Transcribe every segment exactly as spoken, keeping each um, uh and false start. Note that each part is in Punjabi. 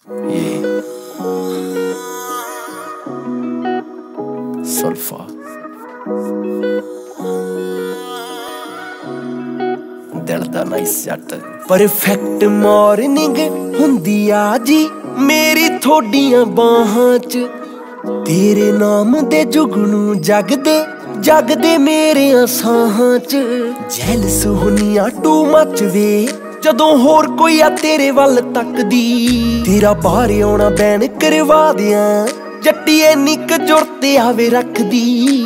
Yeah. Sulfur. ਦਿਲ ਦਾ ਨਾਈਸ ਜੱਟ ਪਰਫੈਕਟ ਮਾਰਨਿੰਗ ਹੁੰਦੀ ਆ ਜੀ ਮੇਰੀ ਥੋਡੀਆਂ ਬਾਹਾਂ ਚ ਤੇਰੇ ਨਾਮ ਦੇ ਜੁਗਨੂ ਜਗਦੇ ਜਗਦੇ ਮੇਰੇ ਸਾਹਾਂ ਚ ਜੈਲਸ ਹੁੰਨੀਆਂ ਟੂ ਮੱਚ ਵੇ ਜਦੋਂ ਹੋਰ ਕੋਈ ਆ ਤੇਰੇ ਵੱਲ ਤੱਕਦੀ ਤੇਰਾ ਬਾਹਰ ਆਉਣਾ ਬੈਨ ਕਰਵਾ ਦਿਆਂ ਜੱਟੀ ਐਨੀ ਕੁ ਜੁਰਤ ਆਵੇ ਰੱਖਦੀ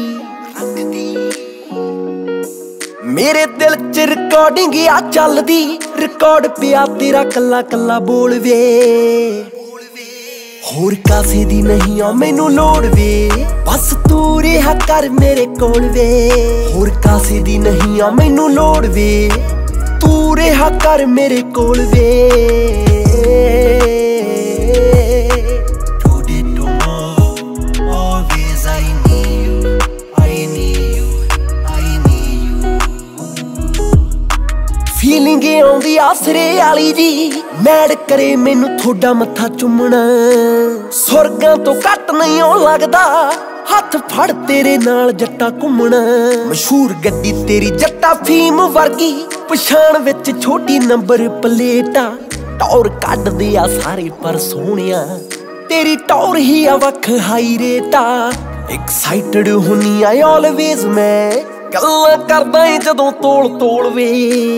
ਮੇਰੇ ਦਿਲ ਚ ਰਿਕਾਰਡਿੰਗ ਆ ਚੱਲਦੀ ਰਿਕਾਰਡ ਪਿਆ ਤੇਰਾ ਕੱਲਾ ਕੱਲਾ ਬੋਲ ਵੇ ਹੋਰ ਕਾਸੇ ਦੀ ਨਹੀਂ ਆ ਮੈਨੂੰ ਲੋੜ ਵੇ ਬਸ ਤੂੰ ਰਿਹਾ ਕਰ ਮੇਰੇ ਕੋਲ ਵੇ ਹੋਰ ਕਾਸੇ ਦੀ ਨਹੀਂ ਆ ਮੈਨੂੰ ਲੋੜ ਵੇ ਤੂੰ ਰਿਹਾ ਕਰ ਮੇਰੇ ਕੋਲ ਵੇ ਫੀਲਿੰਗ ਆਉਂਦੀ ਆਸਰੇ ਵਾਲੀ ਜੀ ਮੈਡ ਕਰੇ ਮੈਨੂੰ ਥੋੜਾ ਮੱਥਾ ਚੁੰਮਣਾ ਸੁਰਗਾਂ ਤੋਂ ਘੱਟ ਨਹੀਂ ਆਉਣ ਲੱਗਦਾ ਹੱਥ ਫੜ ਤੇਰੇ ਨਾਲ ਜੱਟਾ ਘੁੰਮਣਾ ਮਸ਼ਹੂਰ ਗੱਡੀ ਤੇਰੀ ਜੱਟਾ ਫੀਮ ਵਰਗੀ ਪਛਾਣ ਵਿੱਚ ਛੋਟੀ ਨੰਬਰ ਪਲੇਟਾਂ ਟੌਰ ਕੱਢਦੇ ਆ ਸਾਰੇ ਪਰ ਸੋਹਣਿਆ ਤੇਰੀ ਟੌਰ ਹੀ ਆ ਵੱਖ ਹਾਈ ਰੇਟਾ ਐਕਸਾਈਟਡ ਹੁੰਨੀ ਆ ਆਲਵੇਜ਼ ਮੈਂ ਗੱਲਾਂ ਕਰਦਾ ਏ ਜਦੋਂ ਤੋਲ ਤੋਲ ਵੇ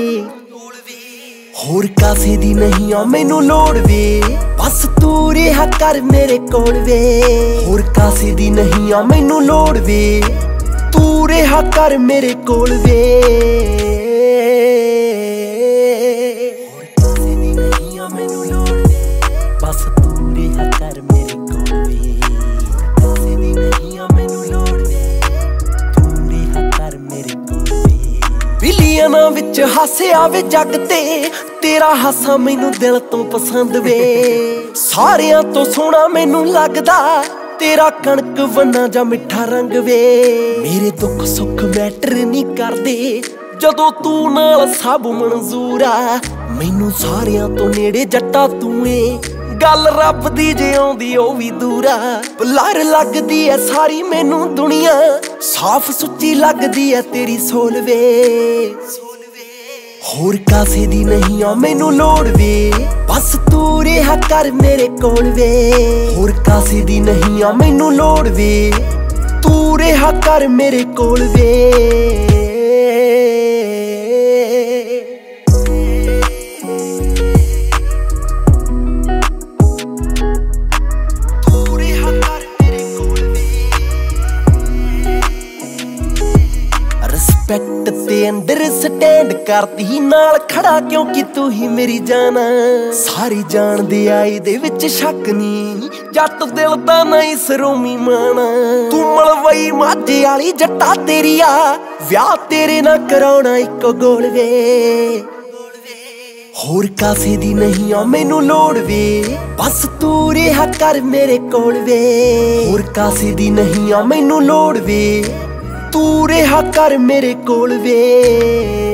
ਹੋਰ ਕਾਸੇ ਦੀ ਨਹੀਂ ਆ ਮੈਨੂੰ ਲੋੜ ਵੇ ਬਸ ਤੂੰ ਰਿਹਾ ਕਰ ਮੇਰੇ ਕੋਲ ਵੇ ਹੋਰ ਕਾਸੇ ਦੀ ਨਹੀਂ ਆ ਮੈਨੂੰ ਲੋੜ ਵੇ ਤੂੰ ਰਿਹਾ ਕਰ ਮੇਰੇ ਕੋਲ ਵੇ ਹੋਰ ਕਾਸੇ ਦੀ ਨਹੀਂ ਆ ਮੈਨੂੰ ਲੋੜ ਵੇ ਬਸ ਤੂੰ ਰਿਹਾ ਕਰ ਮੇਰੇ ਕੋਲ ਵੇ ਹੋਰ ਕਾਸੇ ਦੀ ਨਹੀਂ ਆ ਮੈਨੂੰ ਲੋੜ ਵੇ ਤੂੰ ਰਿਹਾ ਕਰ ਮੇਰੇ ਕੋਲ ਵੇ ਬਿਲੀਅਨਾਂ ਵਿੱਚ ਹਾਸੇ ਆਵੇ ਜੱਗ ਤੇ ਤੇਰਾ ਹਾਸਾ ਮੈਨੂੰ ਦਿਲ ਤੋਂ ਪਸੰਦ ਵੇ ਸਾਰਿਆਂ ਤੋਂ ਸੋਹਣਾ ਮੈਨੂੰ ਲੱਗਦਾ ਤੇਰਾ ਕਣਕ ਵੰਨਾ ਜਾਂ ਮਿੱਠਾ ਰੰਗ ਵੇ ਮੇਰੇ ਦੁੱਖ ਸੁੱਖ ਮੈਟਰ ਨਹੀਂ ਕਰਦੇ ਜਦੋਂ ਤੂੰ ਨਾਲ ਸਭ ਮਨਜ਼ੂਰ ਆ ਮੈਨੂੰ ਸਾਰਿਆਂ ਤੋਂ ਨੇੜੇ ਜੱਟਾ ਤੂੰ ਏ ਗੱਲ ਰੱਬ ਦੀ ਜੇ ਆਉਂਦੀ ਉਹ ਵੀ ਦੂਰਾ ਬਲਰ ਲੱਗਦੀ ਐ ਸਾਰੀ ਮੈਨੂੰ ਦੁਨੀਆ ਸਾਫ਼ ਸੁੱਚੀ ਲੱਗਦੀ ਐ ਤੇਰੀ ਸੋਲ ਵੇ ਹੋਰ ਕਾਸੇ ਦੀ ਨਹੀਂ ਆ ਮੈਨੂੰ ਲੋੜ ਵੇ ਬਸ ਤੂੰ ਰਿਹਾ ਕਰ ਮੇਰੇ ਕੋਲ ਵੇ ਹੋਰ ਕਾਸੇ ਦੀ ਨਹੀਂ ਆ ਮੈਨੂੰ ਲੋੜ ਵੇ ਤੂੰ ਰਿਹਾ ਕਰ ਮੇਰੇ ਕੋਲ ਵੇ ਰਿਸਪੈਕਟ ਤੇ ਅੰਡਰਸਟੈਂਡ ਕਰਦੀ ਨਾਲ ਖੜਾ ਕਿਉਂਕਿ ਤੂੰ ਹੀ ਮੇਰੀ ਜਾਨ ਸਾਰੀ ਜਾਣਦੇ ਆ ਇਹਦੇ ਵਿੱਚ ਸ਼ੱਕ ਨਹੀਂ ਜੱਟ ਦਿਲ ਦਾ ਨਹੀਂ ਸਰੋਮੀ ਮਾਣਾ ਤੂੰ ਮਲਵਈ ਮਾਝੇ ਵਾਲੀ ਜੱਟਾ ਤੇਰੀ ਆ ਵਿਆਹ ਤੇਰੇ ਨਾਲ ਕਰਾਉਣਾ ਇੱਕੋ ਗੋਲ ਵੇ ਹੋਰ ਕਾਸੇ ਦੀ ਨਹੀਂ ਆ ਮੈਨੂੰ ਲੋੜ ਵੇ ਬਸ ਤੂੰ ਰਿਹਾ ਕਰ ਮੇਰੇ ਕੋਲ ਵੇ ਹੋਰ ਕਾਸੇ ਦੀ ਨਹੀਂ ਆ ਮੈਨੂੰ ਲੋੜ ਵੇ ਤੂੰ ਰਿਹਾ ਕਰ ਮੇਰੇ ਕੋਲ ਵੇ